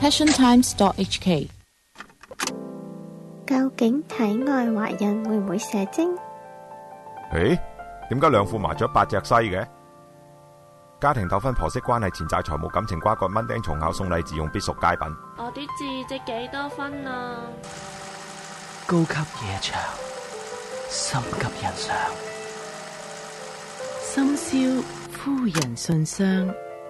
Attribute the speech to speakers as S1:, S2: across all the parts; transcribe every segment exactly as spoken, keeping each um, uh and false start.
S1: passion times dot h k。
S2: 究竟體外懷孕會唔會射精？
S3: 誒，點解兩副麻雀八隻西嘅？家庭糾紛、婆媳關係、錢債、財務、感情瓜葛、蚊叮蟲咬、送禮自用必屬佳品。
S4: 我啲字值幾多分啊？
S5: 高級夜場，心急人上，
S1: 深宵夫人信箱。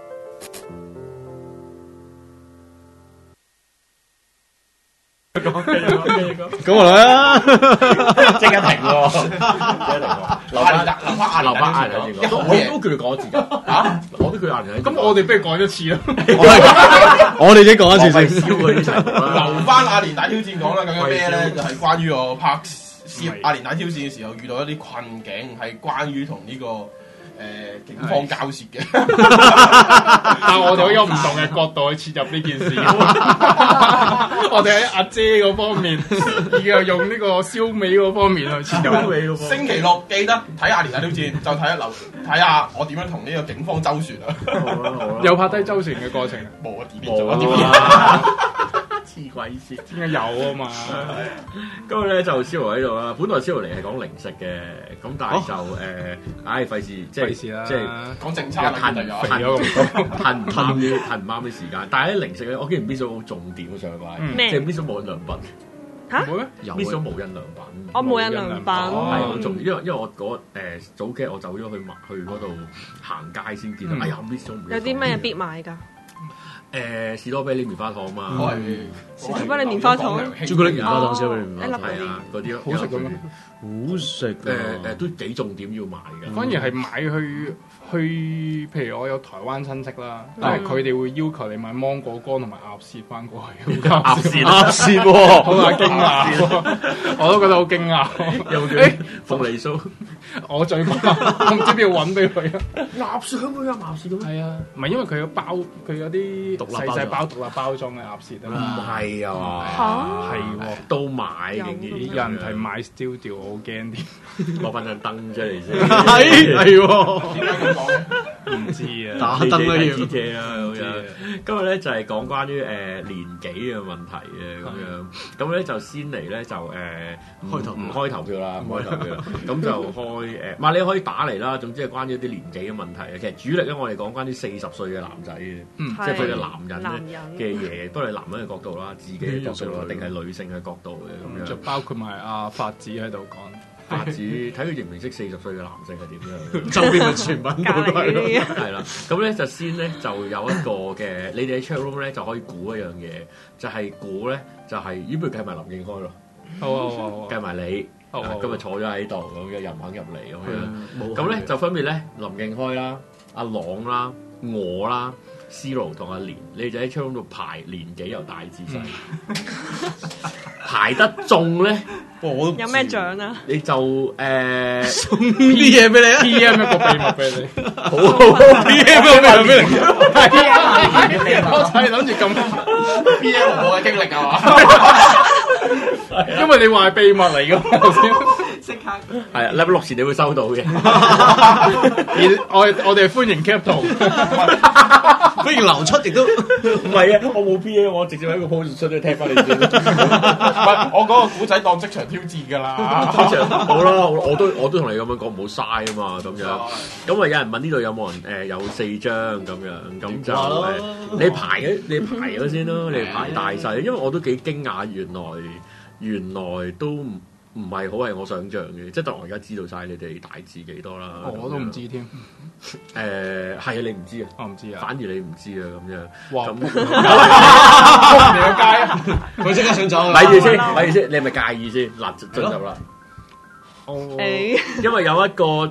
S6: 咁我嚟啦，
S7: 即刻停喎，即刻停喎，留翻留翻阿留翻阿連先講，我都叫你講一次㗎，嚇，我都叫阿連。
S6: 咁我哋不如講一次啦，
S8: 我哋先講一次先，
S7: 留翻阿連大挑戰講啦，咁樣咩咧？就係關於我拍攝阿連大挑戰嘅時候遇到一啲困境，係關於同呢個誒警方交涉嘅。
S6: 但係我哋可以有唔同嘅角度去切入呢件事。我哋喺阿姐嗰方面，而家用呢個燒味嗰方面去切入。
S7: 星期六記得睇阿連大挑戰，就睇一留睇下我點樣同呢個警方周旋啊！
S6: 好啦好啦，有拍低周旋嘅過程，
S7: 冇啊，點做啊？
S8: 黐鬼線，
S6: 應該有啊嘛。
S8: 咁咧就蕭羅喺度啦。本來蕭羅嚟係講零食嘅，咁但係就誒，唉費事即係即係
S7: 講政策，
S8: 褪肥咗咁多，褪唔啱啲褪唔啱啲時間。但係啲零食咧，我竟然 miss 咗好重點嘅上個禮，即係 miss 咗無印良品。
S4: 嚇
S8: ？miss 咗無印良品。
S4: 我無印良品
S8: 係好重要，因為因為我嗰誒早幾日我走咗去去嗰度行街先見到，哎呀 miss 咗無印。
S4: 有啲咩必買㗎？
S8: 誒士多啤梨棉花糖嘛，
S4: 士多啤梨棉花糖，
S8: 朱古力棉花糖，士多啤梨
S4: 棉花糖，
S8: 係啊，嗰啲
S6: 好食嘅咩？
S8: 好食誒誒，都幾重點要買嘅。
S6: 反而係買去去，譬如我有台灣親戚啦，但係佢哋會要求你買芒果乾同埋鴨舌翻過去。
S8: 鴨舌
S6: 鴨舌喎，好驚訝，我都覺得好驚訝。
S8: 有冇叫鳳梨酥？
S6: 我最怕，我唔知邊度揾俾佢啊！
S8: 鴨舌香港有鴨舌嘅咩？
S6: 係啊，唔係因為佢有包，佢有啲細細包獨立包裝嘅鴨舌啊嘛。
S8: 唔係啊，
S6: 係喎，
S8: 都買嘅，
S6: 有人係買 studio，我好驚啲，
S8: 攞翻張燈出嚟先。
S6: 係係喎，
S7: 點解咁講咧？
S6: 唔知啊，
S8: 打燈啦要。T 啊咁樣。今日咧就係講關於誒年紀嘅問題嘅咁樣。咁咧就先嚟咧就誒開頭唔開投票啦，唔開投票。咁就開誒，唔係你可以打嚟啦。總之係關於一啲年紀嘅問題嘅。其實主力咧，我哋講關於四十歲嘅男仔嘅，即係佢嘅男人咧嘅嘢，都係男人嘅角度啦，自己嘅角度啦，定係女性嘅角度嘅咁樣。
S6: 就包括埋阿發子喺度講。
S8: 發子睇佢認唔認識四十歲嘅男性係點樣？周邊嘅傳聞都係係啦。咁咧就先咧就有一個嘅，你哋喺 chat room 咧就可以估一樣嘢，就係估咧就係，咦？不如計埋林敬開咯，
S6: 好啊好啊，
S8: 計埋你，今日坐咗喺度咁嘅，又唔肯入嚟咁樣。咁咧就分別咧林敬開啦、阿朗啦、我啦、C 羅同阿連，你哋喺 chat room 度排年紀由大至細，排得中咧。
S4: 有咩獎啊？
S8: 你就誒
S6: 送啲嘢俾你啊 ！P M 一個秘密俾你，
S8: 好好 P M 一個秘密俾你，
S6: 我就係諗住咁
S7: P M 我嘅經歷啊
S6: 嘛，因為你話係秘密嚟㗎嘛頭先，
S8: 即刻係啊！禮拜六前你會收到嘅，
S6: 而我我哋歡迎 cap 圖，
S8: 歡迎流出亦都唔係啊！我冇 P M，我直接喺個 post 出咗踢翻你先。
S7: 唔係我嗰個古仔當職場挑戰㗎啦，
S8: 好啦，我都我都同你咁樣講，唔好嘥啊嘛，咁樣。咁啊，有人問呢度有冇人誒有四張咁樣，咁就誒你排咗你排咗先咯，你排大細，因為我都幾驚訝，原來原來都唔唔係好係我想象嘅，即係當我而家知道晒你哋大致幾多啦。
S6: 我都唔知添。
S8: 誒係啊，你唔知啊，
S6: 我唔知啊，
S8: 反而你唔知啊，咁樣。
S6: 哇！
S8: 咁
S6: 你個街啊！
S8: 佢即刻想走，咪住先，咪住先，你係咪介意先？嗱，進入啦。
S6: 哦，
S8: 因為有一個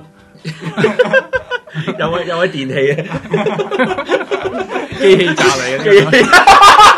S8: 有位有位電器啊，
S6: 機器炸嚟嘅。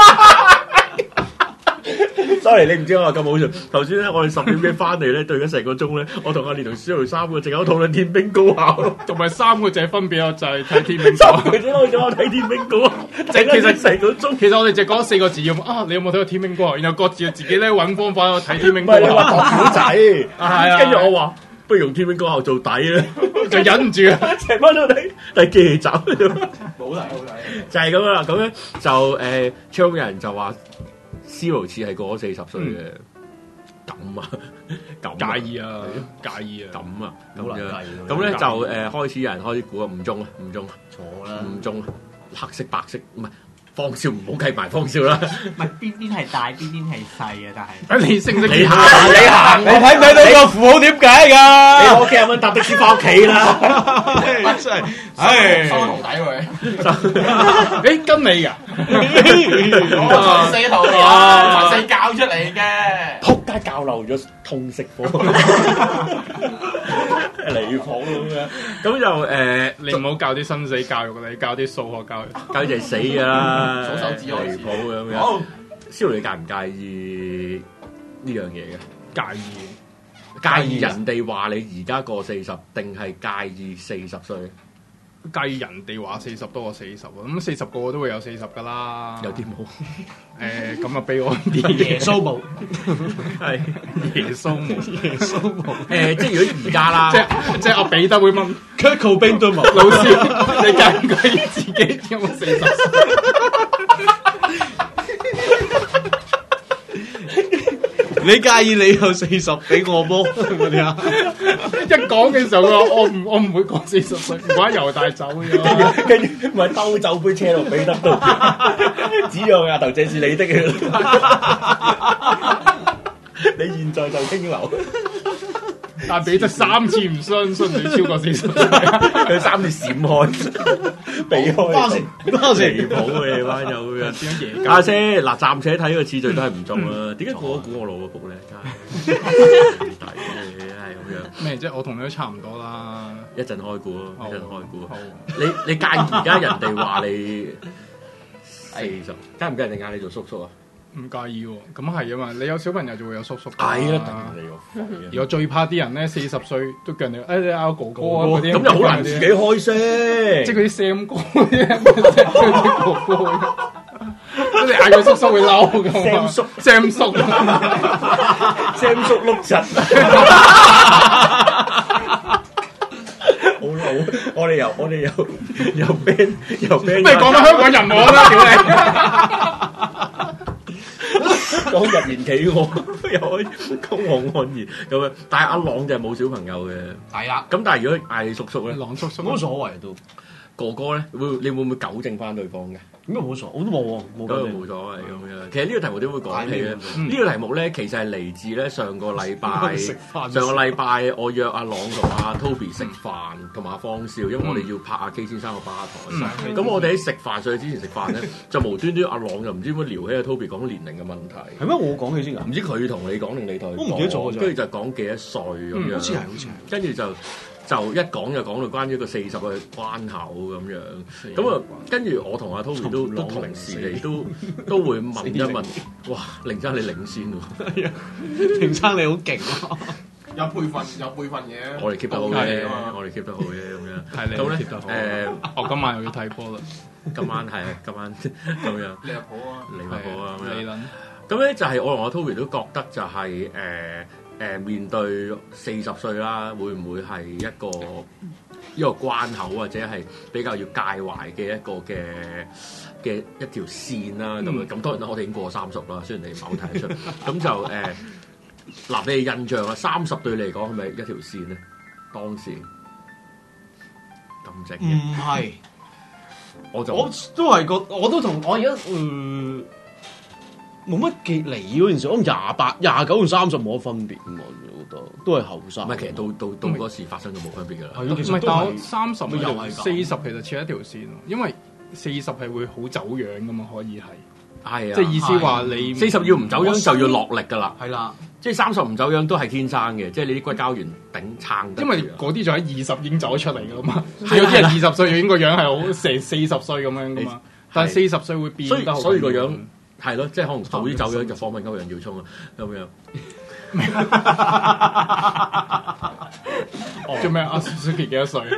S8: Sorry， 你唔知我話咁好笑。頭先咧，我哋十點幾翻嚟咧，對咗成個鐘咧，我同阿連同小雷三個淨係討論天兵高校，
S6: 同埋三個就係分別我就係睇天兵高校。
S8: 佢只可以咗我睇天兵高校，
S6: 其實成個鐘，其實我哋就講四個字要啊，你有冇睇過天兵高校？然後各自自己咧揾方法去睇天兵高校。
S8: 唔係你話講古仔，係啊，跟住我話。 不如用天兵高校做底啦，
S6: 就忍唔住啊！
S8: 成班都睇睇機器走，
S7: 好睇好睇，
S8: 就係咁樣啦。咁咧就誒，超人就話 C 羅似係過咗四十歲嘅。咁啊，咁
S6: 介意啊，介意啊，
S8: 咁啊，咁樣，
S7: 咁
S8: 咁咧就誒開始有人開始估啊，唔中啊，唔中啊，
S7: 錯啦，
S8: 唔中啊，黑色白色唔係方少，唔好計埋方少啦。
S5: 唔係邊邊係大，邊邊係細嘅，但係
S6: 你識唔識？
S8: 你行，你行，
S7: 你睇唔睇到個符號點解㗎？
S8: 你屋企有冇搭的士翻屋企啦？
S7: 真係，唉，收徒弟佢，
S6: 誒跟你㗎，
S7: 我四徒弟啊，四教出嚟嘅。
S8: 仆街教漏咗通識科，離譜咁樣。咁就誒，
S6: 你唔好教啲生死教育，你教啲數學教育，
S8: 教就係死㗎啦，
S7: 數手指開始
S8: 離譜咁樣。
S7: 好，
S8: 蕭你介唔介意呢樣嘢嘅？
S6: 介意。
S8: 介意人哋話你而家過四十，定係介意四十歲？
S6: 介意人哋話四十多過四十啊，咁四十個個都會有四十噶啦。
S8: 有啲冇，
S6: 誒咁啊悲哀啲。
S5: 耶穌冇，
S6: 係耶穌冇，
S5: 耶穌冇。
S8: 誒，即係如果而家啦，
S6: 即係即係阿彼得會問
S5: Kurt Cobain 都冇。
S6: 老師，你介唔介意自己有冇四十歲？
S5: 你介意你有四十俾我麼？嗰啲啊，
S6: 一講嘅時候，佢話我唔我唔會過四十歲，唔怪猶大走嘅。
S8: 跟住咪兜酒杯車落彼得度，指住我額頭，這是你的嘅。你現在就傾流，
S6: 但彼得三次唔相信你超過四十歲，
S8: 佢三次閃開，避開。
S5: 多謝多謝
S8: 離譜嘅你班友嘅。
S6: 點樣耶交？
S8: 阿姐嗱，暫且睇個次序都係唔中啦。點解個個估我老個仆咧？真係抵嘅，係咁樣。
S6: 咩啫？我同你都差唔多啦。
S8: 一陣開估咯，一陣開估
S6: 好。
S8: 你你介意而家人哋話你四十，介唔介意人哋嗌你做叔叔啊？
S6: 唔介意喎，咁係啊嘛！你有小朋友就會有叔叔。
S8: 係啊，頂你個肺！
S6: 而我最怕啲人咧，四十歲都叫人哋誒你嗌我哥哥啊嗰啲，
S8: 咁就好難自己開聲。
S6: 即係嗰啲 Sam 哥嗰啲哥哥。跟住嗌佢叔叔會嬲㗎嘛
S8: Sam 叔
S6: ，Sam 叔
S8: ，Sam 叔碌柒。好老，我哋由我哋由由 band 由 band，
S6: 不如講翻香港人我啦，屌你！
S8: 講日言企我，又可以公王安然咁樣，但係阿朗就係冇小朋友嘅，
S5: 係啦。
S8: 咁但係如果嗌你叔叔咧，
S6: 朗叔叔
S5: 冇所謂都。
S8: 哥哥咧，會你會唔會糾正翻對方嘅？
S5: 咁又冇所謂，我都冇喎，冇
S8: 咁
S5: 糾正。
S8: 冇所謂咁樣。其實呢個題目點會講起咧？
S6: 嗯
S8: 呢個題目咧，其實係嚟自咧上個禮拜，
S5: 食飯
S8: 上個禮拜我約阿朗同阿 Toby 食飯，同埋阿方少，因為我哋要拍阿 K 先生個吧台。咁我哋喺食飯上去之前食飯咧，就無端端阿朗就唔知點解撩起阿 Toby 講年齡嘅問題。
S5: 係咩？我講起先㗎。
S8: 唔知佢同你講定你同佢講？
S5: 我唔記得咗㗎。
S8: 跟住就講幾多歲咁樣。
S5: 好似係，好似係。
S8: 跟住就。就一講就講到關於個四十嘅關口咁樣，咁啊跟住我同阿 Toby 都都同時嚟都都會問一問，哇！凌生你領先喎，
S5: 凌生你好勁啊！
S7: 有輩份有輩份嘅，
S8: 我哋 keep 得好嘅，我哋 keep 得好嘅咁樣。
S6: 係你
S8: 咁
S6: keep 得好。
S8: 誒，
S6: 我今晚又要睇波啦，
S8: 今晚係今晚咁樣。
S7: 利物浦啊，
S8: 利物浦啊咁樣。
S6: 理論。
S8: 咁咧就係我同阿 Toby 都覺得就係誒。誒面對四十歲啦，會唔會係一個一個關口，或者係比較要介懷嘅一個嘅嘅一條線啦？咁樣咁當然啦，我哋已經過三十啦，雖然你唔係好睇得出。咁就誒，嗱、呃，你嘅印象啦，三十對你嚟講係咪一條線咧？當時咁正嘅，
S5: 唔係，
S8: 我就
S5: 我都係覺，我都同我而家誒。冇乜結離嗰件事，我廿八、廿九同三十冇乜分別㗎嘛，我覺得都係後生。
S8: 唔係，其實到到到嗰時發生就冇分別㗎啦。
S5: 係咯，其
S6: 唔係，
S5: 實都係
S6: 但係三十
S5: 又係
S6: 四十其實似一條線喎，因為四十係會好走樣㗎嘛，可以係。
S8: 係啊，
S6: 即係意思話你
S8: 四十要唔走樣就要落力㗎啦。
S5: 係啦，
S8: 即係三十唔走樣都係天生嘅，即係你啲骨膠原頂撐得。
S6: 因為嗰啲就喺二十已經走出嚟㗎嘛，有啲人二十歲已經個樣係好成四十歲咁樣㗎嘛，但係四十歲會變得好。
S8: 所以個樣。係咯，即係可能早啲走樣就訪問歐陽耀聰啊，咁樣。
S6: 做咩啊 ？Suzuki 幾多歲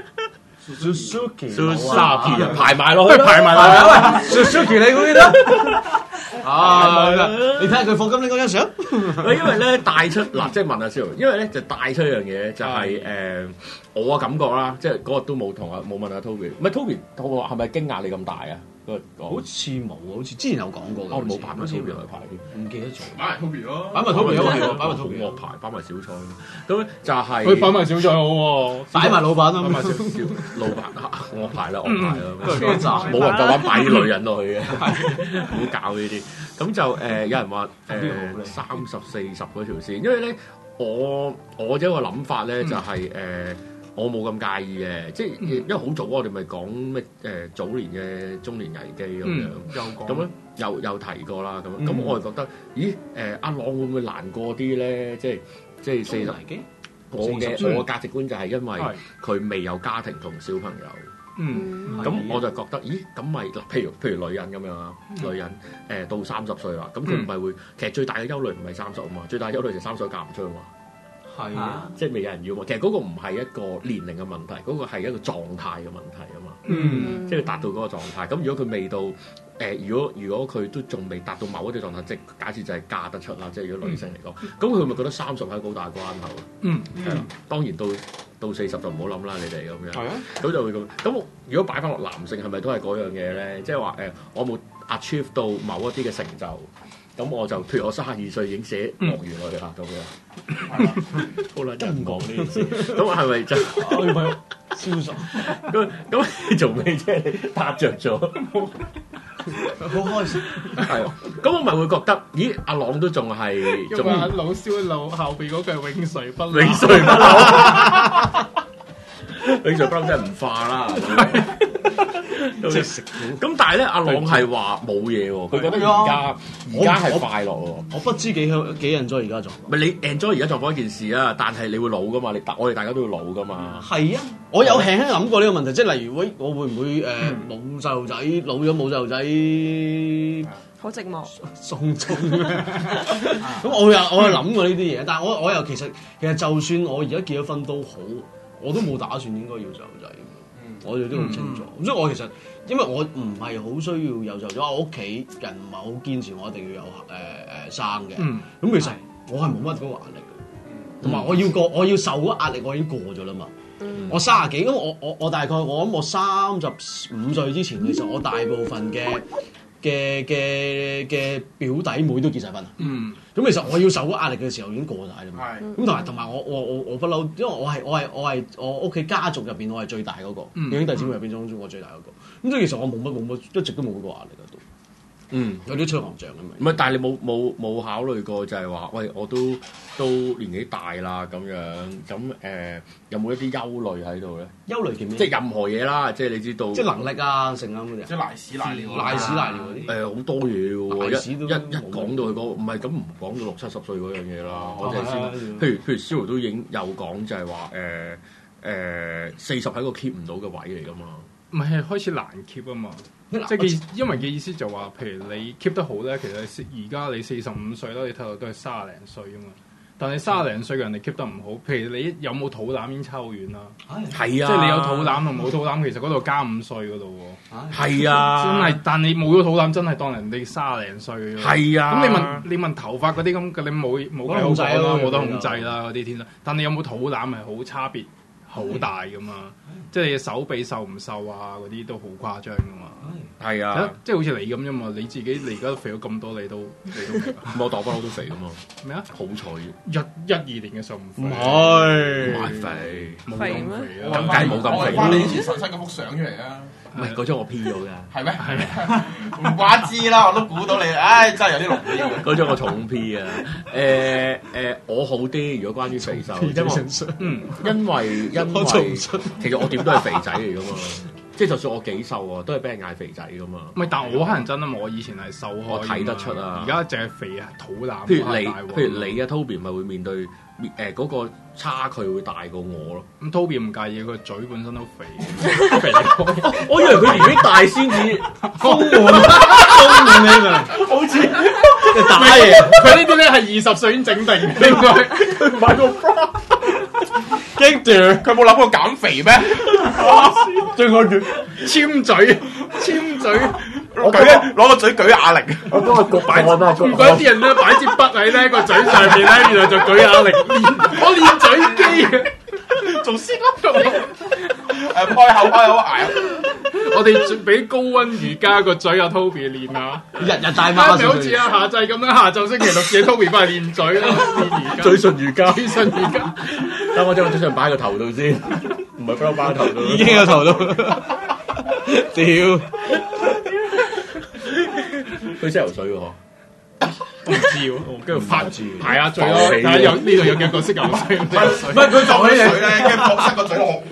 S5: ？Suzuki
S8: 卅啊，排埋落去，
S6: 排埋落去。
S5: 喂 ，Suzuki 你記得？ 啊！你睇下佢課金拎嗰張相，
S8: 因為咧帶出嗱，即係問下蕭，因為咧就帶出一樣嘢，就係誒我嘅感覺啦，即係嗰日都冇同阿冇問阿 Toby，唔係 Toby，我話係咪驚訝你咁大啊？
S5: 好似冇，好似之前有講過嘅。
S8: 我冇擺埋 Toby 去排添，
S5: 唔記得咗。
S7: 擺埋 Toby 咯，
S5: 擺埋 Toby 咯，係擺埋 Toby
S8: 我排，擺埋小菜。咁就係
S6: 佢擺埋小菜好喎，
S5: 擺埋老闆啊，
S8: 擺埋小小老闆，我排啦，我排
S5: 嗯
S8: 啦，冇人夠膽擺啲女人落去嘅，唔好搞呢啲。咁就誒，有人話誒三十四十嗰條線，因為咧我我有一個諗法咧，就係誒。我冇咁介意嘅，即係因為好早我哋咪講咩誒早年嘅中年危機咁樣，
S6: 又講
S8: 咁樣又又提過啦，咁咁我係覺得，咦誒阿朗會唔會難過啲咧？即係即係四十，我嘅我嘅價值觀就係因為佢未有家庭同小朋友，
S6: 嗯，
S8: 咁我就覺得，咦咁咪譬如譬如女人咁樣啊，女人誒到三十歲啦，咁佢唔係會其實最大嘅憂慮唔係三十啊嘛，最大憂慮就三十嫁唔出啊嘛。係啊，即係未有人要嘛。其實嗰個唔係一個年齡嘅問題，嗰、嗰個係一個狀態嘅問題啊嘛。嗯，即係達到嗰個狀態。咁如果佢未到，誒、呃，如果如果佢都仲未達到某一啲狀態，即係假設就係嫁得出啦。即係如果女性嚟講，咁佢咪覺得三十係一個好大關口。嗯，係啦。當然到到四十就唔好諗啦，你哋咁樣。係啊。咁就會咁。咁如果擺翻落男性，係咪都係嗰樣嘢咧？即係話誒，我冇 achieve 到某一啲嘅成就。咁我就譬如我三十二歲已經寫樂園落去啦，咁樣好啦，真唔講呢件事。咁係咪就我女朋友消失？咁咁你做咩啫？你搭着咗，好開心。係啊，咁我咪會覺得，咦？阿朗都仲係，
S6: 因為阿老蕭老後邊嗰句永垂不
S8: 永垂不朽，永垂不朽真係唔化啦。即係食咁，但係咧，阿朗係話冇嘢喎，佢覺得而家而家係快樂喎。
S5: 我不知幾香幾 enjoy 而家狀況。
S8: 唔係你 enjoy 而家狀況一件事啊，但係你會老噶嘛？你我哋大家都會老噶嘛。
S5: 係啊，我有輕輕諗過呢個問題，即係例如會我會唔會誒冇細路仔，老咗冇細路仔，
S4: 好寂寞，
S5: 送終。咁我有我有諗過呢啲嘢，但係我我又其實其實就算我而家結咗婚都好，我都冇打算應該要細路仔。我哋都好清楚，咁、嗯、所以我其實因為我唔係好需要有細路仔，我屋企人唔係好堅持我一定要有誒誒、呃、生嘅。咁、嗯、其實我係冇乜嗰個壓力嘅，同埋、嗯、我要過我要受嗰個壓力，我已經過咗啦嘛。嗯、我三十幾咁，我我我大概我諗我三十五歲之前，其實我大部分嘅嘅嘅嘅表弟妹都結晒婚啦。嗯，咁其實我要受嗰壓力嘅時候已經過晒啦嘛。係，咁同埋同埋我我我我不嬲，因為我係我係我係我屋企家族入邊我係最大嗰個，兄弟姊妹入邊中我最大嗰個。咁所以其實我冇乜冇乜一直都冇嗰個壓力喺度。嗯，有啲吹寒仗咁樣。唔係，但係你冇冇冇考慮過就係話，喂，我都都年紀大啦咁樣，咁誒、呃、有冇一啲憂慮喺度咧？憂慮嘅咩？即係任何嘢啦，即係你知道。即係能力啊，成啊嗰啲。即係賴屎賴尿。賴屎賴尿嗰啲。誒好、呃、多嘢喎，一一一講到佢嗰唔係咁唔講到六七十歲嗰樣嘢啦。哦、我哋先，譬如譬如 Zero 都已經有講就係話誒誒四十係個 keep 唔到嘅位嚟㗎嘛。
S6: 唔係開始難 keep 啊嘛。即係嘅，因為嘅意思就話，譬如你 keep 得好咧，其實而家你四十五歲啦，你睇到都係卅零歲啊嘛。但係卅零歲嘅人哋 keep 得唔好，譬如你有冇肚腩已經差好遠啦。係啊，即係你有肚腩同冇肚腩，其實嗰度加五歲嗰度喎。係啊，真係。但你冇咗肚腩，真係當人哋卅零歲。係啊。咁你問你問頭髮嗰啲咁，你冇冇計好講啦，冇得控制啦嗰啲天啦。但你有冇肚腩係好差別好大噶嘛？即係你手臂瘦唔瘦啊？嗰啲都好誇張噶嘛。係啊，即係好似你咁啫嘛。你自己你而家都肥咗咁多，你都你都明啊。我大不嬲都肥噶嘛。咩啊？好彩一一二年嘅時候唔肥，唔係唔係肥，冇咁肥啊。咁梗係冇咁肥。翻你以前神身嗰幅相出嚟啊！唔係嗰張我 P 咗㗎。係咩？係咩？唔怪知啦，我都估到你。唉，真係有啲濃啲。嗰張我重 P 啊。誒誒，我好啲。如果關於肥瘦，因為嗯，因為因為其實我點都係肥仔嚟㗎嘛。即係就算我幾瘦啊，都係俾人嗌肥仔㗎嘛。唔係，但我可能真啊，我以前係瘦開，我睇得出啊。而家淨係肥啊，肚腩。譬如你，譬如你啊 Toby 咪會面對誒嗰個差距會大過我咯。咁 Toby 唔介意，佢嘴本身都肥。肥我以為佢年紀大先至豐滿，豐滿起嚟，好似打嘢。佢呢啲咧係二十歲已經整定，應該佢買個 bra。驚住佢冇諗過減肥咩？最愛住簽嘴，簽嘴
S7: 我舉攞個嘴舉啞鈴，
S8: 我今日個擺我都
S6: 唔怪啲人咧擺支筆喺咧個嘴上面咧，原來就舉啞鈴練，我練嘴肌嘅，
S7: 做先咯。誒開口開口捱。
S6: 我哋準備高溫瑜伽個嘴阿 Toby 練啊，
S5: 日日大媽，
S6: 咪好似阿夏濟咁樣，下晝星期六嘅 Toby 翻嚟練嘴啦，練瑜伽。
S8: 嘴唇瑜伽，
S6: 嘴唇瑜伽。
S8: 等我將個嘴唇擺喺個頭度先，唔係不嬲擺喺頭度。
S5: 已經喺個頭度。屌！
S8: 佢識游水喎。
S6: 唔知喎，跟住拍
S8: 住
S6: 排下嘴咯，睇下有呢度有幾個識游水。唔
S7: 係佢浮起水咧，跟住搏塞個嘴落。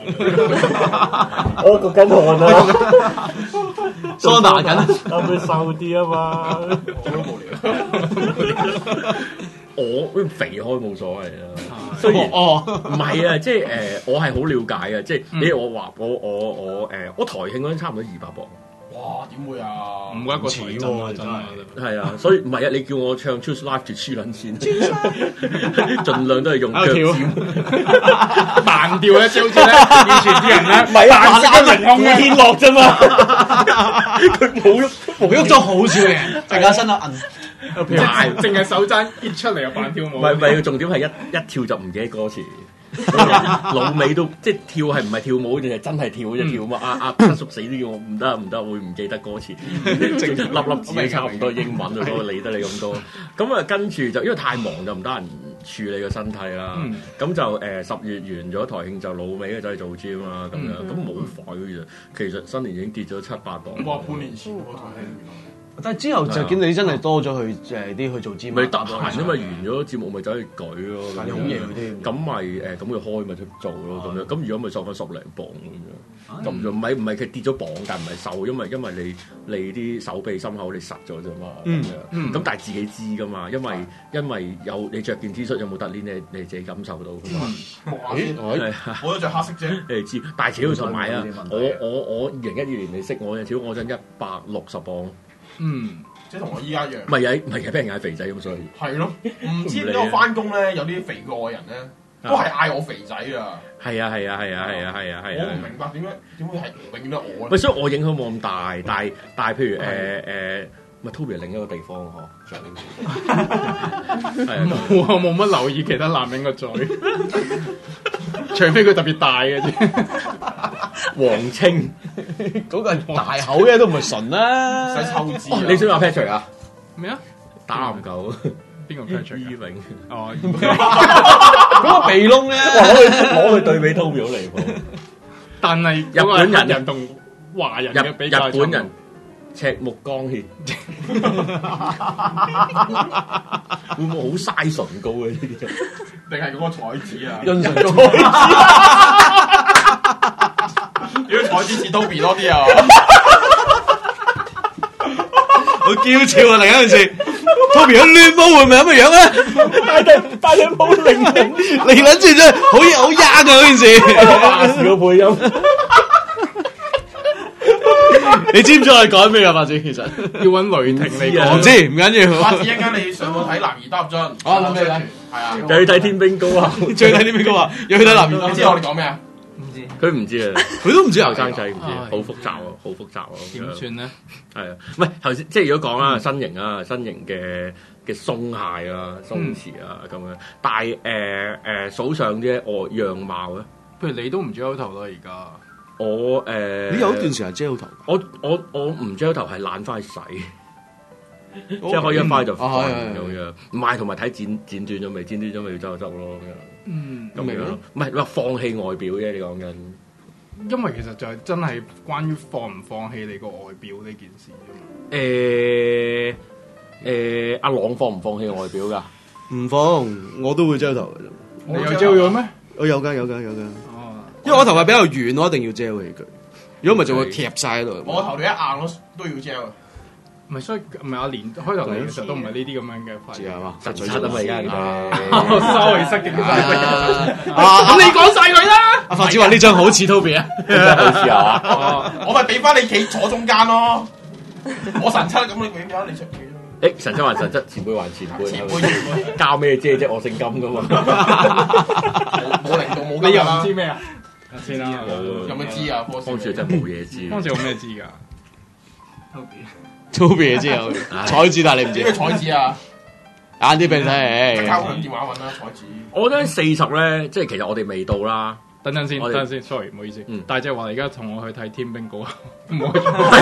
S8: 我個筋汗啊！
S5: 梳拿緊，
S8: 有冇瘦啲啊嘛？我都無聊。我肥開冇所謂啦。雖然
S5: 哦，
S8: 唔係啊，即係誒，我係好了解嘅，即係你我話我我我誒，我台慶嗰陣差唔多二百磅。
S7: 哇！點會啊？
S6: 唔怪個錢喎，真係
S8: 係啊，所以唔係啊！你叫我唱 Choose Life 就黐撚線，盡量都係用腳尖
S6: 彈調咧，即係好似咧以前啲人咧，
S8: 唔係啊，
S6: 彈個凌空嘅
S8: 天落啫嘛，佢冇喐，
S5: 冇喐咗好少嘅，成架身啊
S6: 硬，淨係手踭跌出嚟又扮跳舞。
S8: 唔係唔係，重點係一一跳就唔記得歌詞。老尾都即係跳係唔係跳舞定係真係跳啫跳嘛？阿阿七叔死都叫我唔得唔得，會唔記得歌詞，淨粒粒字差唔多英文啊，我理得你咁多。咁啊跟住就因為太忙就唔得閒處理個身體啦。咁就誒十月完咗台慶就老尾就去做 gym 啦咁樣。咁冇快嘅啫，其實新年已經跌咗七八磅。
S7: 哇！半年前喎台慶。
S5: 但係之後就見你真係多咗去誒啲去做節目，
S8: 咪得閒因為完咗節目咪走去舉咯，
S5: 你好型添。
S8: 咁咪誒咁佢開咪去做咯咁樣，咁如果咪瘦翻十零磅咁樣，咁就唔係唔係佢跌咗磅，但唔係瘦，因為因為你你啲手臂心口你實咗啫嘛，咁樣，咁但係自己知噶嘛，因為因為有你着件 T 恤有冇突鏈，你你自己感受到噶嘛。
S7: 咦？我都着黑色啫。
S8: 你知，但係超同埋啊！我我我二零一二年你識我嘅，超我陣一百六十磅。
S7: 嗯，即係同我依家一樣。
S8: 咪係咪係俾人嗌肥仔咁，所以
S7: 係咯。唔知點解我翻工咧，有啲肥過我人咧，都係嗌我肥仔啊。
S8: 係啊係啊係啊係啊係啊係啊！
S7: 我唔明白點解點會係永遠都我咧？
S8: 咪所以我影響冇咁大，但係但係譬如誒誒，咪 Toby 係另一個地方嗬。
S6: 冇啊，冇乜留意其他男人個嘴，除非佢特別大嘅啫。
S8: 黃清
S5: 嗰個係大口嘅都唔係純啦，
S7: 使抽脂。
S8: 你想話 Patrick 啊？
S6: 咩啊？
S8: 打籃球
S6: 邊個 Patrick？
S8: 伊永
S6: 哦，
S5: 嗰個鼻窿咧，
S8: 攞去攞去對比 Toby 好離譜。
S6: 但係
S8: 日本人
S6: 人同華人嘅比較，
S8: 日本人赤目光血，會唔會好嘥唇膏嘅呢啲？
S7: 定係嗰個彩子啊？
S5: 潤唇膏。
S7: 如果彩子似 Toby 多啲啊！
S5: 好嬌俏啊！另一件事 ，Toby 一亂毛會唔係咁嘅樣咧？
S8: 戴對戴對帽零零，
S5: 你諗住真係好好壓㗎嗰件事。
S8: 亞視個配音，
S5: 你知唔知我哋講咩啊？發展其實
S6: 要揾雷霆嚟講，
S5: 我知唔緊要。
S7: 發展一間你上網睇男兒當入樽，
S5: 我諗咩咧？
S7: 係啊，
S8: 又要睇天兵高啊！
S5: 最睇啲邊個話？又去睇男兒當。
S7: 你知我哋講咩啊？
S8: 佢唔知啊，
S5: 佢都唔知
S8: 後生仔唔知，好複雜啊，好複雜啊，
S6: 點算咧？
S8: 係啊，唔係頭先即係如果講啦，身形啊，身形嘅嘅鬆懈啊、鬆弛啊咁樣，但係誒誒數上啫，我樣貌咧，
S6: 譬如你都唔遮頭啦，而家
S8: 我誒，
S5: 你有一段時間遮好頭，
S8: 我我我唔遮頭係懶翻去洗。即係可以一翻就翻咁樣，唔係同埋睇剪剪斷咗未？剪斷咗咪要執一執咯咁樣。嗯，咁樣咯，唔係話放棄外表啫，你講緊。
S6: 因為其實就係真係關於放唔放棄你個外表呢件事啫嘛。
S8: 誒誒，阿朗放唔放棄外表㗎？
S5: 唔放，我都會遮頭嘅啫。
S6: 你有遮咗咩？
S5: 我有㗎有㗎有㗎。哦，因為我頭髮比較軟，我一定要遮起佢。如果唔係就會夾晒喺度。
S7: 我頭你一硬，我都要遮啊。
S6: 唔係，所以唔係阿年開頭嚟嘅時候都唔係呢啲咁樣嘅髮型，
S5: 係嘛？
S8: 實在出啊嘛而家你
S6: 哋，收嚟塞嘅啲髮咁你講晒佢啦。
S5: 阿發子話呢張好似 Toby 啊，
S8: 好似啊，
S7: 我咪俾翻你企坐中間咯。我神七咁你俾咗你出企咯。
S8: 誒神七還神七，前輩還前輩，
S7: 前輩
S8: 交咩遮啫？我姓金噶嘛，
S7: 冇零度冇
S6: 金。你又唔知咩啊？先啦，
S7: 有咩知啊？
S8: 方少真係冇嘢知。
S6: 方少有咩知㗎？
S5: Toby 知有彩子，但係你唔知
S7: 咩彩子啊？
S5: 晏啲俾你睇。
S7: 交換電話揾啦，彩子。
S8: 我覺得四十咧，即係其實我哋未到啦。
S6: 等陣先，
S8: 我哋
S6: 等陣先，sorry，唔好意思。
S8: 嗯
S6: 但係即係話你而家同我去睇天兵哥，唔好。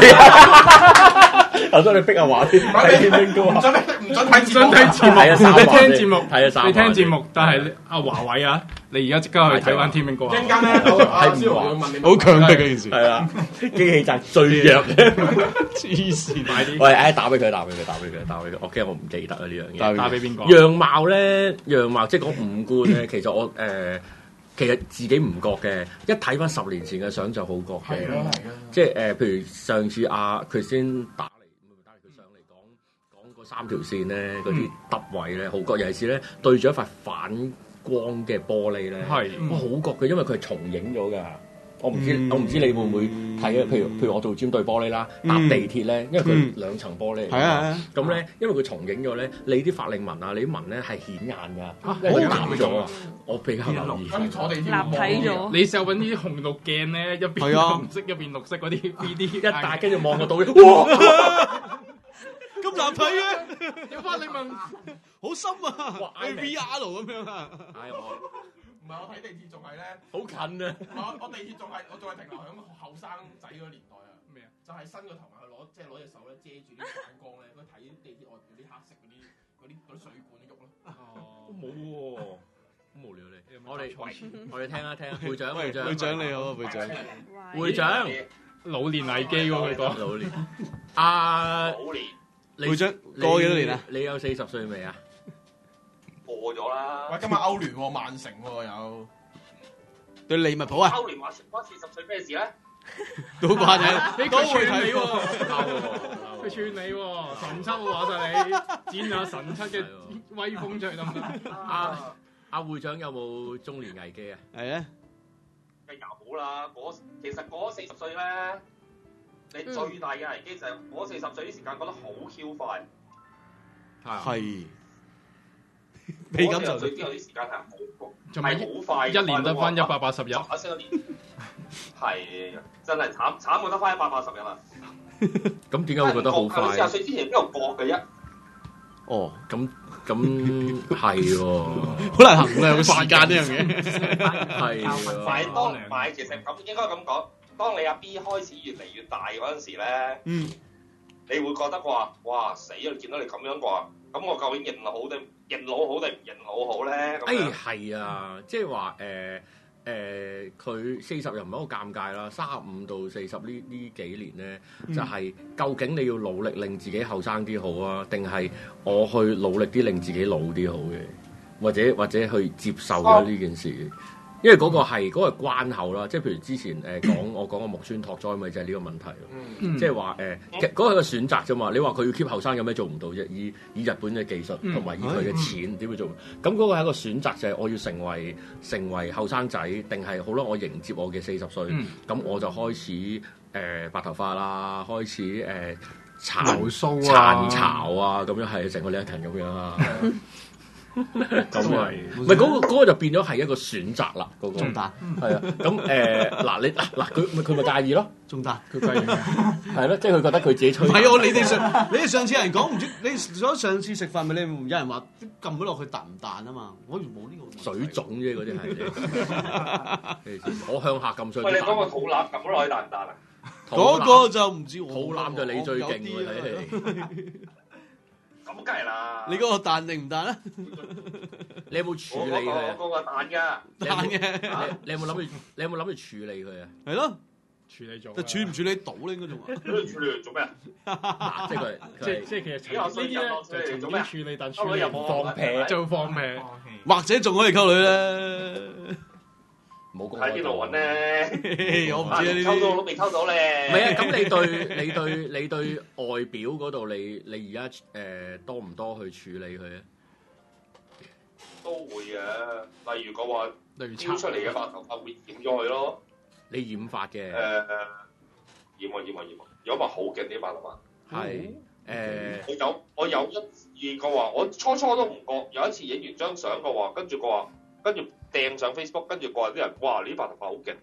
S8: 我想你逼阿華先睇天兵哥
S7: 唔准唔准睇
S6: 想睇節目，
S8: 睇啊三話
S6: 你聽節目，
S8: 睇啊三話
S6: 你聽節目，但係阿華偉啊，你而家即刻去睇翻天兵哥啊！
S7: 一陣間咧，阿蕭要問你
S5: 好強迫嘅件事。
S8: 係啦，機器就係最弱嘅。
S5: 黐線，
S6: 快啲
S8: 喂，誒打俾佢，打俾佢，打俾佢，打俾佢。我驚我唔記得啊呢樣嘢。
S6: 打俾邊個？
S8: 樣貌咧，樣貌即係講五官咧，其實我誒。其實自己唔覺嘅，一睇翻十年前嘅相就好覺嘅。
S7: 係咯係咯，
S8: 即係誒、呃，譬如上次阿佢先打嚟，打嚟佢上嚟講講嗰三條線咧，嗰啲揼位咧好覺，尤其是咧對住一塊反光嘅玻璃咧，
S6: 係
S8: 哇好覺嘅，因為佢係重影咗㗎。我唔知、嗯、我唔知你會唔會睇啊？譬如譬如我做尖對玻璃啦，搭地鐵咧，因為佢兩層玻璃嚟㗎，咁咧因為佢重影咗咧，你啲法令紋啊，你啲紋咧係顯眼㗎，因為佢減咗啊。我比較留意。
S7: 咁坐地鐵
S4: 立體咗。
S6: 你試下揾啲紅綠鏡咧，一邊紅色一邊綠色嗰啲 B D，
S8: 一打跟住望個倒影，哇！
S5: 咁立體嘅，
S6: 有法令紋
S5: 好深啊，係 V R 咁樣啊。
S8: 係我。
S7: 唔係我睇地鐵仲係咧，
S8: 好近啊！
S7: 我我地鐵仲係我仲係停留喺後生仔嗰個年代啊！咩啊？就係伸個頭埋去攞，即係攞隻手咧遮住啲反光咧，佢睇地鐵外邊啲黑色嗰啲嗰啲嗰啲水管喐咯。
S8: 哦，冇喎，好無聊你。我哋我哋聽一聽，會長會長
S5: 會長你好，會長
S8: 會長
S6: 老年危機喎佢講。
S8: 老年啊，
S9: 老年
S5: 會長過幾多年啊？
S8: 你有四十歲未啊？
S9: 過咗啦！
S7: 喂，今日歐聯喎，曼城喎有
S5: 對利物浦啊！
S9: 歐聯話關四十歲咩事咧？
S5: 都關嘅，
S6: 你佢串你喎，佢串你喎，神七我話晒你，展下神七嘅威風出嚟得唔得？
S8: 阿阿會長有冇中年危機啊？
S5: 係啊，
S9: 梗係有啦！嗰其實過咗四十歲咧，你最大嘅危機就係過咗四十歲啲時間過得好 Q 快，
S5: 係。
S9: 未咁就最之後啲時間係好，係好快，
S6: 一年得翻一百八十日，
S9: 一升一年，係真係慘慘過得翻一百八十日啦。
S8: 咁點解會覺得好快？
S9: 四十歲之前邊度過嘅啫？
S5: 哦，
S8: 咁咁係喎，
S5: 好難衡量時間呢樣嘢。
S8: 係喎，
S9: 唔係當唔係，其實咁應該咁講，當你阿 B 開始越嚟越大嗰陣時咧，嗯，你會覺得話哇死啊！見到你咁樣啩，咁我究竟認好定？認老好定唔認老好咧？
S8: 誒係啊，即係話誒誒，佢四十又唔係一個尷尬啦，三十五到四十呢呢幾年咧，嗯、就係究竟你要努力令自己後生啲好啊，定係我去努力啲令自己老啲好嘅，或者或者去接受咗呢件事。哦因為嗰個係嗰、嗰個關口啦，即係譬如之前誒、呃、講我講個木村拓哉咪就係呢個問題咯，嗯、即係話誒嗰個係個選擇啫嘛。你話佢要 keep 後生有咩做唔到啫？以以日本嘅技術同埋以佢嘅錢點會做？咁嗰個係一個選擇，就係我要成為成為後生仔，定係好啦？我迎接我嘅四十歲，咁、嗯、我就開始誒、呃、白頭髮啦，開始誒殘鬚啊、殘巢啊，咁樣係成個李克勤咁樣啊。咁係，唔係嗰個嗰個就變咗係一個選擇啦。嗰個
S5: 中達
S8: 係啊，咁誒嗱你嗱佢咪佢咪介意咯？
S5: 中達
S8: 佢介意係咯，即係佢覺得佢自己吹。
S5: 唔係喎，你哋上你哋上次有人講唔知你所上次食飯咪你有人話撳咗落去彈唔彈啊嘛？我原冇呢個
S8: 水腫啫，嗰啲係。我向下撳水。
S9: 喂，你講個肚腩撳咗落去彈唔彈啊？
S5: 嗰個就唔知，
S8: 肚腩就你最勁喎，睇嚟。
S9: 咁梗係啦！
S5: 你嗰個彈定唔彈啊？
S8: 你有冇處理佢？
S9: 我嗰個彈㗎，
S5: 彈嘅。
S8: 你有冇諗住？你有冇諗住處理佢啊？
S5: 係咯，
S6: 處理咗。
S5: 但處唔處理到咧？應該仲話。
S9: 處理做咩啊？
S8: 即係佢，
S6: 即係即係其實呢啲咧就曾經處理，但處理
S8: 放屁，
S6: 就放屁，
S5: 或者仲可以溝女咧。
S9: 冇喺邊度揾咧？
S5: 我唔知啊，呢啲
S9: 溝到都未溝到咧。
S8: 唔係啊，咁你對你對你對外表嗰度，你你而家誒多唔多去處理佢咧？
S9: 都會嘅，例如講話挑出嚟嘅白頭髮會染咗佢咯。
S8: 你染髮嘅？誒
S9: 染啊染啊染啊！有埋好勁啲白頭髮。
S8: 係誒。
S9: 我有我有一次個話，我初初都唔覺，有一次影完張相個話，跟住個話，跟住。掟上 Facebook， 跟住過嚟啲人，哇！呢啲白頭髮好勁，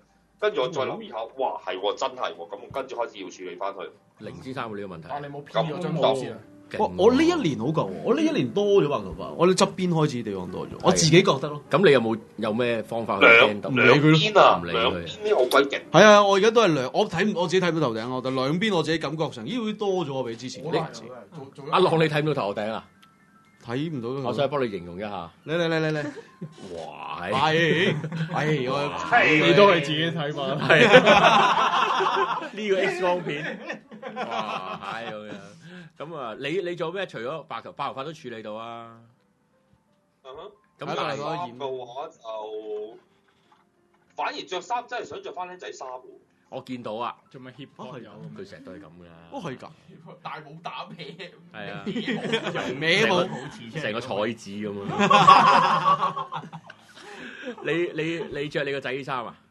S9: 跟住我再留意下，哇，係喎，真係喎，咁我跟住開始要處理翻佢。
S8: 零之三會呢個問題。
S7: 啊，你冇編咗張圖先啊？
S5: 我我呢一年好夠喎，我呢一年多咗白頭髮，我哋側邊開始地方多咗，我自己覺得咯。
S8: 咁你有冇有咩方法去
S9: 兩
S8: 到？
S9: 兩邊啊，
S8: 唔理
S9: 兩邊呢好鬼勁。
S5: 係啊，我而家都係兩，我睇我自己睇唔到頭頂，我但兩邊我自己感覺上，咦會多咗比之前。
S8: 阿樂你睇唔到頭頂啊？
S5: 睇唔到。
S8: 我想幫你形容一下。
S5: 嚟嚟嚟嚟嚟。
S8: 哇！
S5: 係係我
S6: 你都係自己睇法。
S8: 係呢個 X 光片。哇！係咁樣。咁啊，你你做咩？除咗白頭白頭髮都處理到啊？
S9: 嗯哼。
S8: 咁
S9: 但係衫嘅話就，反而着衫真係想着翻僆仔衫喎。
S8: 我見到啊，
S6: 做咩 hip
S5: 係
S6: 有？
S8: 佢成日都係咁噶。
S5: 哦係㗎，
S7: 大帽打咩？
S8: 係啊，
S5: 咩冇？
S8: 成個彩紙咁啊！你你你著你個仔衣衫啊？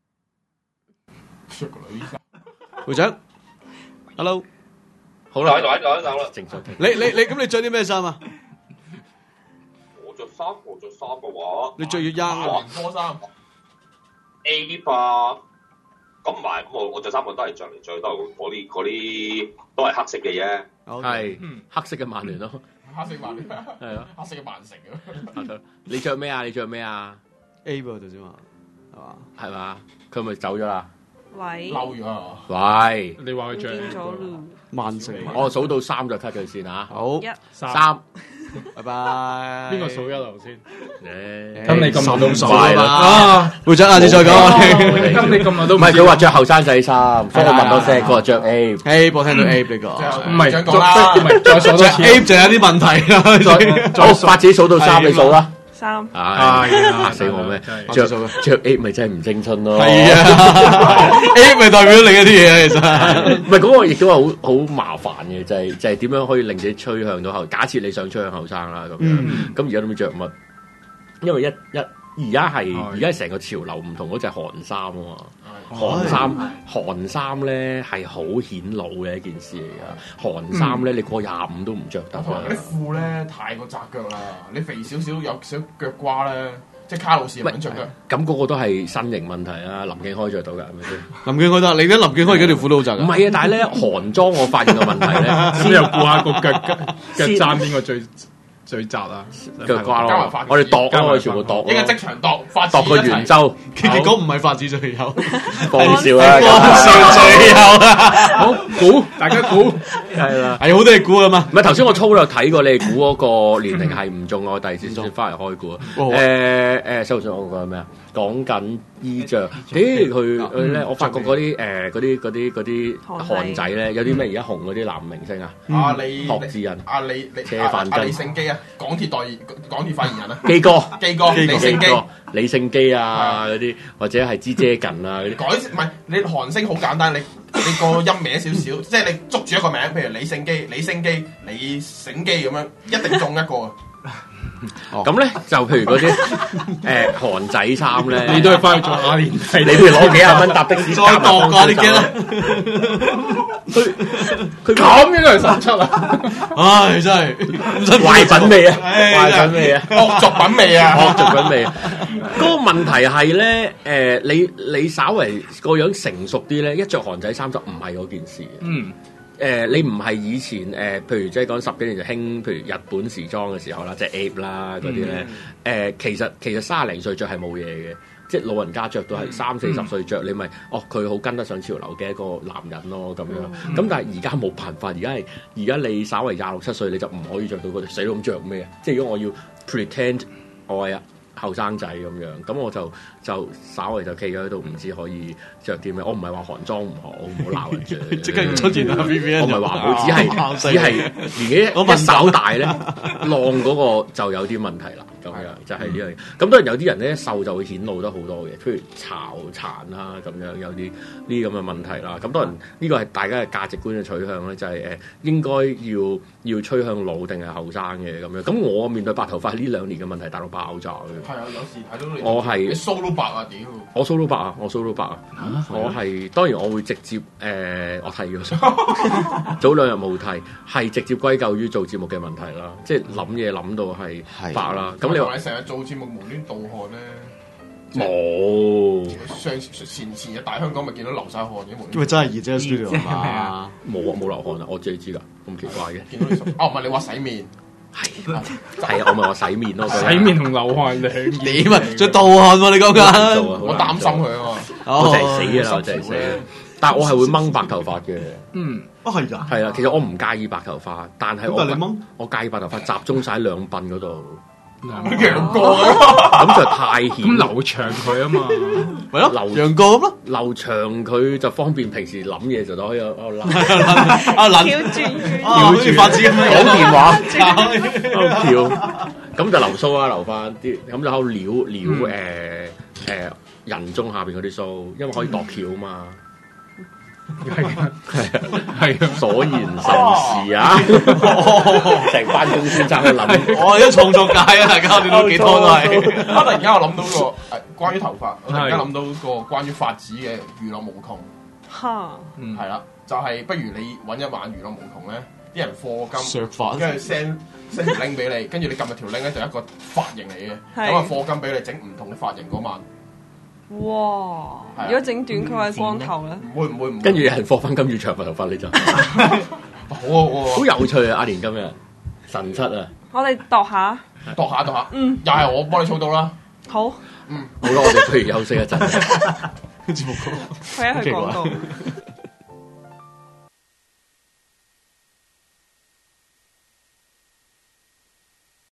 S7: 着個女衣衫。
S5: 會長 ，hello。
S8: 好啦，
S9: 喺度喺度喺度啦。
S8: 正常。
S5: 你你你咁你着啲咩衫啊？
S9: 我着衫，我着衫嘅話，
S5: 你着越啱啊！
S7: 波衫
S9: A 吧，咁唔係，咁我我着衫我都係着嚟着去都係嗰啲嗰啲都係黑色嘅啫。
S8: 係，黑色嘅曼聯咯。
S7: 黑色曼聯。
S8: 係咯。
S7: 黑色嘅曼城啊！
S8: 你着咩啊？你着咩啊
S5: ？A 喎頭先話，係嘛？
S8: 係嘛？佢咪走咗啦？
S4: 喂，
S7: 嬲咗啊！
S8: 喂，
S6: 你話佢着
S4: 見咗咯。
S5: 曼城，
S8: 我數到三就 cut 佢先嚇。
S5: 好，
S4: 一
S8: 三，
S5: 拜拜。
S6: 邊個數一頭先？
S8: 誒，
S6: 咁你咁耐都唔數
S8: 快啦！
S6: 啊，
S5: 會長下次再講。
S6: 咁你咁耐都
S8: 唔係佢話着後生仔衫，所以我問多聲，佢話着 A。
S5: A，我聽到 A 呢個。
S6: 唔係，
S7: 講啦，
S6: 唔係再數多次。
S5: A 就有啲問題啦。
S8: 再好，八自己數到三，你數啦。
S4: 三，
S8: 唉，嚇死我咩？着着 A 咪真係唔青春咯。
S5: 係啊 ，A 咪代表另一啲嘢啊，其實。
S8: 唔係嗰個亦都係好好麻煩嘅，就係就係點樣可以令自己趨向到後？假設你想趨向後生啦，咁樣，咁而家都唔着乜？因為一一而家係而家成個潮流唔同，嗰隻韓衫啊嘛。韓衫韓衫咧係好顯老嘅一件事嚟噶，韓衫咧你過廿五都唔着得。
S7: 同埋嗰啲褲咧太過窄腳啦，你肥少少有少腳瓜咧，即係卡路士唔肯着腳。
S8: 咁嗰個都係身形問題啊，林敬開着到㗎係咪先？
S5: 林敬開得，你睇林敬開嗰條褲都好窄。
S8: 唔係啊，但係咧韓裝我發現個問題咧，
S6: 咁又估下個腳腳踭邊個最最窄啊？
S8: 腳瓜咯，我哋度咯，我哋全部度。
S7: 應該即場度，
S8: 度個圓周。
S5: 結果唔係發子最有，
S8: 放笑啦，
S5: 放笑最有啊！
S6: 好估，大家估
S8: 係啦，
S5: 係好多嘢估㗎嘛。
S8: 唔係頭先我粗略睇過，你哋估嗰個年齡係唔中，我第二次先翻嚟開估。誒誒，收唔收我講咩啊？講緊衣着，咦佢佢咧，我發覺嗰啲誒嗰啲嗰啲嗰啲韓仔咧，有啲咩而家紅嗰啲男明星啊？
S7: 阿李
S8: 學智人、
S7: 阿李李
S8: 車飯
S7: 阿李勝基啊，港鐵代言港鐵發言人啊，
S8: 基哥、
S7: 基哥、李勝基、
S8: 李勝基啊嗰啲，或者係芝姐近啊嗰啲。
S7: 改唔係你韓星好簡單，你你個音歪少少，即係你捉住一個名，譬如李勝基、李勝基、李醒基咁樣，一定中一個。
S8: 咁咧就譬如嗰啲誒韓仔衫咧，
S6: 你都係翻去做下年替，
S8: 你譬如攞幾廿蚊搭的士，
S5: 再度啊！你記得？
S8: 佢佢
S6: 咁樣都係十七啊！
S5: 唉，真係
S8: 壞品味啊！壞品味啊！
S7: 惡俗品味啊！
S8: 惡俗品味啊！嗰個問題係咧，誒你你稍為個樣成熟啲咧，一着韓仔衫就唔係嗰件事。
S6: 嗯。
S8: 誒、呃，你唔係以前誒、呃，譬如即係講十幾年就興，譬如日本時裝嘅時候啦，即係 Ape 啦嗰啲咧。誒、呃，其實其實卅零歲着係冇嘢嘅，即係老人家着到係三四十歲着，你咪哦佢好跟得上潮流嘅一個男人咯咁樣。咁、嗯、但係而家冇辦法，而家係而家你稍為廿六七歲你就唔可以着到嗰啲，死都咁着咩？即係如果我要 pretend 我係後生仔咁樣，咁我就就稍微就企咗喺度，唔知可以着啲咩。我唔係話韓裝唔好，唔好鬧人著。
S5: 即刻出現啊 V V N！
S8: 我唔係話好，只係只係年紀一手大咧，浪嗰個就有啲問題啦。咁樣就係呢樣嘢。咁當然有啲人咧瘦就會顯露得好多嘅，譬如巢殘啦咁樣，有啲呢啲咁嘅問題啦。咁當然呢個係大家嘅價值觀嘅取向咧，就係、是、誒應該要要趨向老定係後生嘅咁樣。咁我面對白頭髮呢兩年嘅問題大到爆炸嘅。
S7: 係啊，有時睇到你。我
S8: 係
S7: 你鬚都白啊！屌。
S8: 我鬚都白啊！我鬚都白啊！啊我係當然我會直接誒、呃，我剃咗早兩日冇剃，係直接歸咎於做節目嘅問題啦。即係諗嘢諗到係白啦。咁你話
S7: 你成日做節目無端盜汗咧？
S8: 冇。
S7: 上前前日大香港咪見到流晒汗嘅門。
S5: 因為真係熱啫 studio 係嘛？
S8: 冇啊冇流汗啊！我自己知㗎，咁奇怪嘅。
S7: 見到你哦，唔係你話洗面。
S8: 係係啊，我咪話洗面咯。
S6: 洗面同流汗兩
S5: 點啊？再盜汗喎你講緊？
S7: 我擔心佢啊嘛。
S8: 我真係死啦！我真係死。但係我係會掹白頭髮嘅。
S6: 嗯，
S5: 啊係㗎。
S8: 係啊，其實我唔介意白頭髮，但係我
S5: 你掹
S8: 我介意白頭髮集中晒喺兩鬢嗰度。
S7: 楊過
S8: 咁就太顯
S6: 咁留長佢啊嘛，
S5: 咪咯，
S8: 留
S5: 楊過咁咯，
S8: 留長佢就方便平時諗嘢就可以喺度諗
S5: 啊諗
S4: 跳轉
S5: 好似發展咁樣
S8: 講電話，跳咁就留須啦，留翻啲咁就喺度撩撩誒誒人中下邊嗰啲須，因為可以度橋嘛。
S6: 係啊，係啊，係啊，
S8: 所言甚是啊！成班公司爭去諗，
S5: 我而家創作界啊，大家我哋都幾多都係。
S7: 啊！突然間我諗到個誒關於頭髮，我突然間諗到個關於髮子嘅娛樂無窮。
S4: 嚇，
S7: 嗯，係啦，就係不如你揾一晚娛樂無窮咧，啲人課金，
S5: 削髮，
S7: 跟住 send send 條 link 俾你，跟住你撳入條 link 咧就一個髮型嚟嘅，咁啊課金俾你整唔同嘅髮型嗰晚。
S4: 哇！如果整短佢或者光頭咧，
S7: 唔會唔會唔會。
S8: 跟住有人課翻金魚長髮頭髮你就
S7: 好啊！
S8: 好有趣啊！阿蓮今日神七啊！
S4: 我哋度下，
S7: 度下度下，
S4: 嗯，
S7: 又係我幫你操刀啦。
S4: 好，
S7: 嗯，
S8: 好啦，我哋不如休息一陣。
S5: 節目講，
S4: 去一去廣告。